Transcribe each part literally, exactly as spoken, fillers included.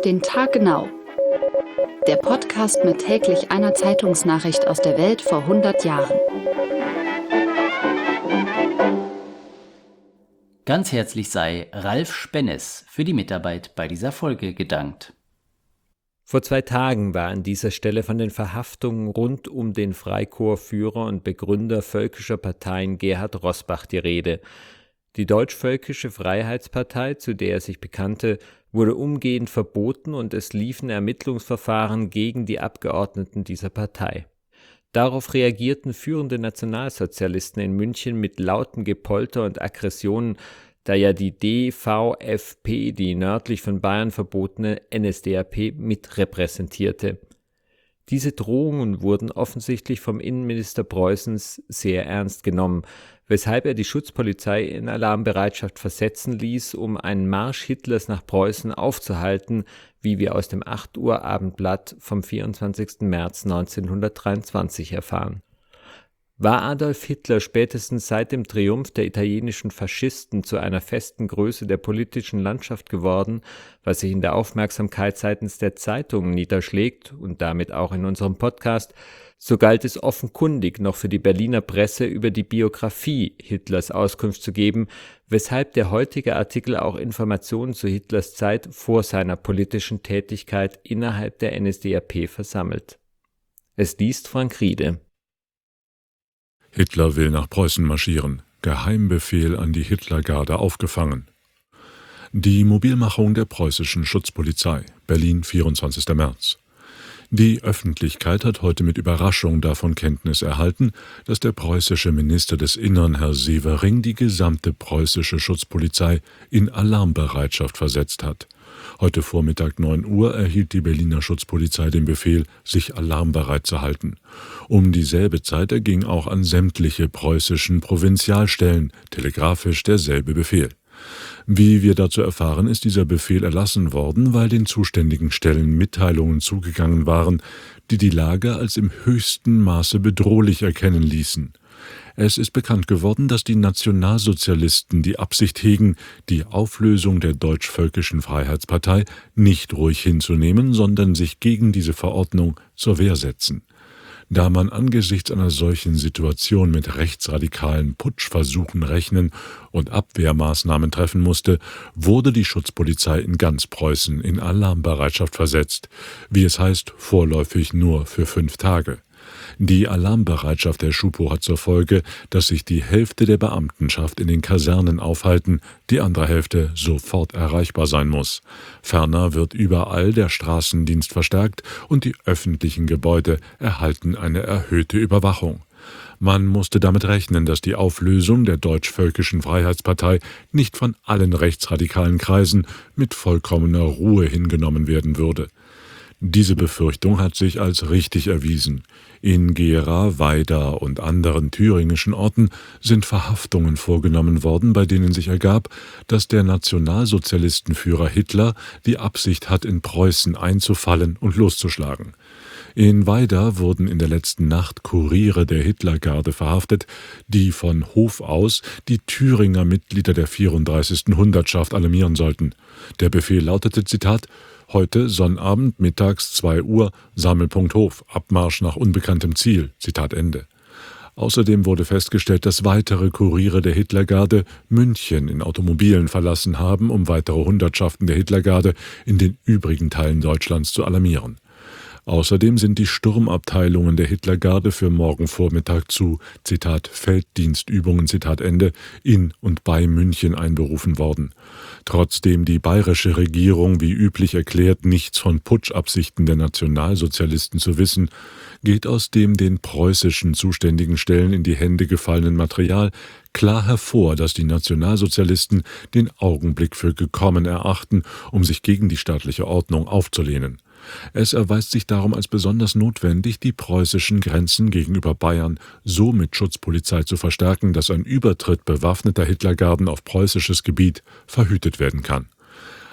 den Tag genau. Der Podcast mit täglich einer Zeitungsnachricht aus der Welt vor hundert Jahren. Ganz herzlich sei Ralf Spennes für die Mitarbeit bei dieser Folge gedankt. Vor zwei Tagen war an dieser Stelle von den Verhaftungen rund um den Freikorpsführer und Begründer völkischer Parteien Gerhard Rossbach die Rede. Die Deutsch-Völkische Freiheitspartei, zu der er sich bekannte, wurde umgehend verboten und es liefen Ermittlungsverfahren gegen die Abgeordneten dieser Partei. Darauf reagierten führende Nationalsozialisten in München mit lauten Gepolter und Aggressionen, da ja die D V F P die nördlich von Bayern verbotene N S D A P mitrepräsentierte. Diese Drohungen wurden offensichtlich vom Innenminister Preußens sehr ernst genommen, weshalb er die Schutzpolizei in Alarmbereitschaft versetzen ließ, um einen Marsch Hitlers nach Preußen aufzuhalten, wie wir aus dem acht Uhr Abendblatt vom vierundzwanzigsten März neunzehnhundertdreiundzwanzig erfahren. War Adolf Hitler spätestens seit dem Triumph der italienischen Faschisten zu einer festen Größe der politischen Landschaft geworden, was sich in der Aufmerksamkeit seitens der Zeitungen niederschlägt und damit auch in unserem Podcast, so galt es offenkundig noch für die Berliner Presse über die Biografie Hitlers Auskunft zu geben, weshalb der heutige Artikel auch Informationen zu Hitlers Zeit vor seiner politischen Tätigkeit innerhalb der N S D A P versammelt. Es liest Frank Riede. Hitler will nach Preußen marschieren. Geheimbefehl an die Hitlergarde aufgefangen. Die Mobilmachung der preußischen Schutzpolizei. Berlin, vierundzwanzigster März. Die Öffentlichkeit hat heute mit Überraschung davon Kenntnis erhalten, dass der preußische Minister des Innern, Herr Severing, die gesamte preußische Schutzpolizei in Alarmbereitschaft versetzt hat. Heute Vormittag neun Uhr erhielt die Berliner Schutzpolizei den Befehl, sich alarmbereit zu halten. Um dieselbe Zeit erging auch an sämtliche preußischen Provinzialstellen telegrafisch derselbe Befehl. Wie wir dazu erfahren, ist dieser Befehl erlassen worden, weil den zuständigen Stellen Mitteilungen zugegangen waren, die die Lage als im höchsten Maße bedrohlich erkennen ließen. Es ist bekannt geworden, dass die Nationalsozialisten die Absicht hegen, die Auflösung der Deutsch-Völkischen Freiheitspartei nicht ruhig hinzunehmen, sondern sich gegen diese Verordnung zur Wehr setzen. Da man angesichts einer solchen Situation mit rechtsradikalen Putschversuchen rechnen und Abwehrmaßnahmen treffen musste, wurde die Schutzpolizei in ganz Preußen in Alarmbereitschaft versetzt, wie es heißt, vorläufig nur für fünf Tage. Die Alarmbereitschaft der Schupo hat zur Folge, dass sich die Hälfte der Beamtenschaft in den Kasernen aufhalten, die andere Hälfte sofort erreichbar sein muss. Ferner wird überall der Straßendienst verstärkt und die öffentlichen Gebäude erhalten eine erhöhte Überwachung. Man musste damit rechnen, dass die Auflösung der Deutsch-Völkischen Freiheitspartei nicht von allen rechtsradikalen Kreisen mit vollkommener Ruhe hingenommen werden würde. Diese Befürchtung hat sich als richtig erwiesen. In Gera, Weida und anderen thüringischen Orten sind Verhaftungen vorgenommen worden, bei denen sich ergab, dass der Nationalsozialistenführer Hitler die Absicht hat, in Preußen einzufallen und loszuschlagen. In Weida wurden in der letzten Nacht Kuriere der Hitlergarde verhaftet, die von Hof aus die Thüringer Mitglieder der vierunddreißigsten Hundertschaft alarmieren sollten. Der Befehl lautete, Zitat, heute Sonnabend mittags zwei Uhr, Sammelpunkt Hof, Abmarsch nach unbekanntem Ziel. Zitat Ende. Außerdem wurde festgestellt, dass weitere Kuriere der Hitlergarde München in Automobilen verlassen haben, um weitere Hundertschaften der Hitlergarde in den übrigen Teilen Deutschlands zu alarmieren. Außerdem sind die Sturmabteilungen der Hitlergarde für morgen Vormittag zu, Zitat, Felddienstübungen, Zitat Ende, in und bei München einberufen worden. Trotzdem die bayerische Regierung wie üblich erklärt, nichts von Putschabsichten der Nationalsozialisten zu wissen, geht aus dem den preußischen zuständigen Stellen in die Hände gefallenen Material klar hervor, dass die Nationalsozialisten den Augenblick für gekommen erachten, um sich gegen die staatliche Ordnung aufzulehnen. Es erweist sich darum als besonders notwendig, die preußischen Grenzen gegenüber Bayern so mit Schutzpolizei zu verstärken, dass ein Übertritt bewaffneter Hitlergarden auf preußisches Gebiet verhütet werden kann.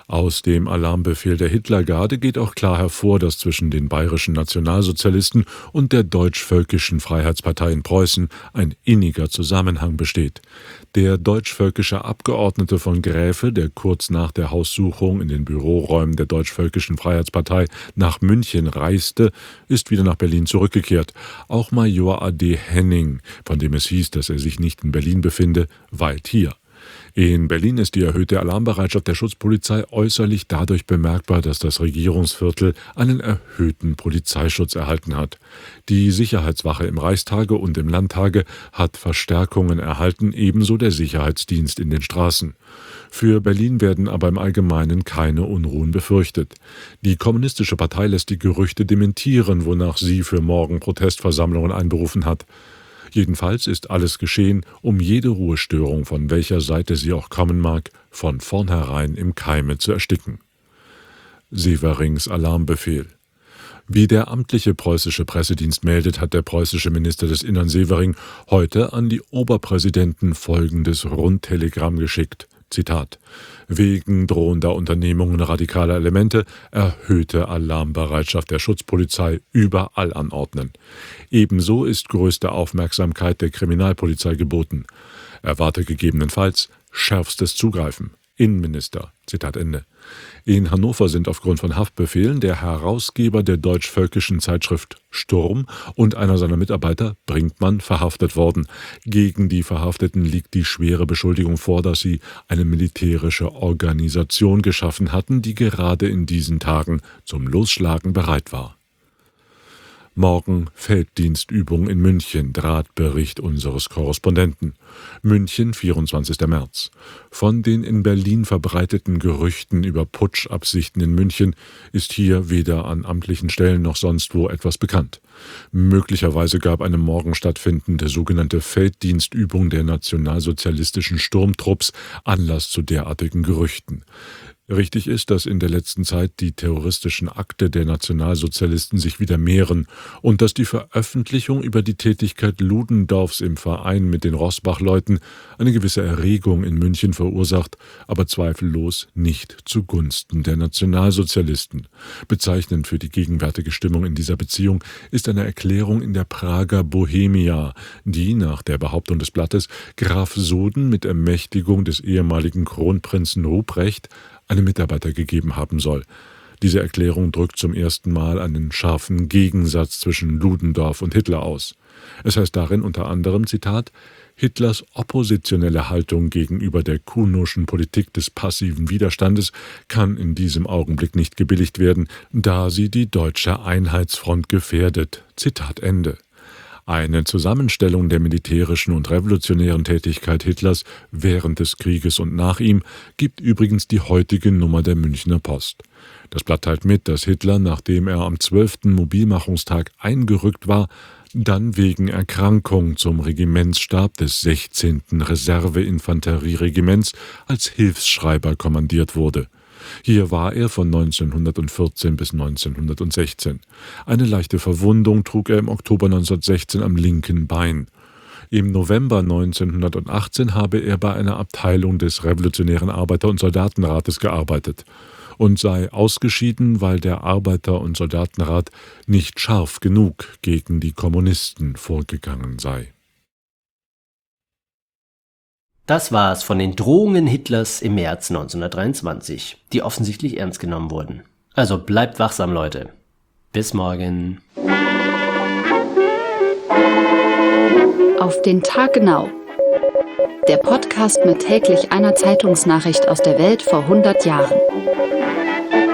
Aus dem Alarmbefehl der Hitlergarde geht auch klar hervor, dass zwischen den bayerischen Nationalsozialisten und der Deutsch-Völkischen Freiheitspartei in Preußen ein inniger Zusammenhang besteht. Der deutsch-völkische Abgeordnete von Gräfe, der kurz nach der Haussuchung in den Büroräumen der Deutsch-Völkischen Freiheitspartei nach München reiste, ist wieder nach Berlin zurückgekehrt. Auch Major A D Henning, von dem es hieß, dass er sich nicht in Berlin befinde, weilt hier. In Berlin ist die erhöhte Alarmbereitschaft der Schutzpolizei äußerlich dadurch bemerkbar, dass das Regierungsviertel einen erhöhten Polizeischutz erhalten hat. Die Sicherheitswache im Reichstage und im Landtage hat Verstärkungen erhalten, ebenso der Sicherheitsdienst in den Straßen. Für Berlin werden aber im Allgemeinen keine Unruhen befürchtet. Die Kommunistische Partei lässt die Gerüchte dementieren, wonach sie für morgen Protestversammlungen einberufen hat. Jedenfalls ist alles geschehen, um jede Ruhestörung, von welcher Seite sie auch kommen mag, von vornherein im Keime zu ersticken. Severings Alarmbefehl. Wie der amtliche preußische Pressedienst meldet, hat der preußische Minister des Innern Severing heute an die Oberpräsidenten folgendes Rundtelegramm geschickt. Zitat: Wegen drohender Unternehmungen radikaler Elemente erhöhte Alarmbereitschaft der Schutzpolizei überall anordnen. Ebenso ist größte Aufmerksamkeit der Kriminalpolizei geboten. Erwarte gegebenenfalls schärfstes Zugreifen. Innenminister. Zitat Ende. In Hannover sind aufgrund von Haftbefehlen der Herausgeber der deutsch-völkischen Zeitschrift Sturm und einer seiner Mitarbeiter, Brinkmann, verhaftet worden. Gegen die Verhafteten liegt die schwere Beschuldigung vor, dass sie eine militärische Organisation geschaffen hatten, die gerade in diesen Tagen zum Losschlagen bereit war. Morgen Felddienstübung in München, Drahtbericht unseres Korrespondenten. München, vierundzwanzigster März. Von den in Berlin verbreiteten Gerüchten über Putschabsichten in München ist hier weder an amtlichen Stellen noch sonst wo etwas bekannt. Möglicherweise gab eine morgen stattfindende sogenannte Felddienstübung der nationalsozialistischen Sturmtrupps Anlass zu derartigen Gerüchten. Richtig ist, dass in der letzten Zeit die terroristischen Akte der Nationalsozialisten sich wieder mehren und dass die Veröffentlichung über die Tätigkeit Ludendorffs im Verein mit den Roßbach-Leuten eine gewisse Erregung in München verursacht, aber zweifellos nicht zugunsten der Nationalsozialisten. Bezeichnend für die gegenwärtige Stimmung in dieser Beziehung ist eine Erklärung in der Prager Bohemia, die nach der Behauptung des Blattes Graf Soden mit Ermächtigung des ehemaligen Kronprinzen Ruprecht einem Mitarbeiter gegeben haben soll. Diese Erklärung drückt zum ersten Mal einen scharfen Gegensatz zwischen Ludendorff und Hitler aus. Es heißt darin unter anderem, Zitat, Hitlers oppositionelle Haltung gegenüber der kuhnschen Politik des passiven Widerstandes kann in diesem Augenblick nicht gebilligt werden, da sie die deutsche Einheitsfront gefährdet. Zitat Ende. Eine Zusammenstellung der militärischen und revolutionären Tätigkeit Hitlers während des Krieges und nach ihm gibt übrigens die heutige Nummer der Münchner Post. Das Blatt teilt mit, dass Hitler, nachdem er am zwölften Mobilmachungstag eingerückt war, dann wegen Erkrankung zum Regimentsstab des sechzehnten Reserveinfanterieregiments als Hilfsschreiber kommandiert wurde. Hier war er von neunzehnhundertvierzehn bis neunzehnhundertsechzehn. Eine leichte Verwundung trug er im Oktober neunzehnhundertsechzehn am linken Bein. Im November neunzehnhundertachtzehn habe er bei einer Abteilung des Revolutionären Arbeiter- und Soldatenrates gearbeitet und sei ausgeschieden, weil der Arbeiter- und Soldatenrat nicht scharf genug gegen die Kommunisten vorgegangen sei. Das war's von den Drohungen Hitlers im März neunzehnhundertdreiundzwanzig, die offensichtlich ernst genommen wurden. Also bleibt wachsam, Leute. Bis morgen. Auf den Tag genau. Der Podcast mit täglich einer Zeitungsnachricht aus der Welt vor hundert Jahren.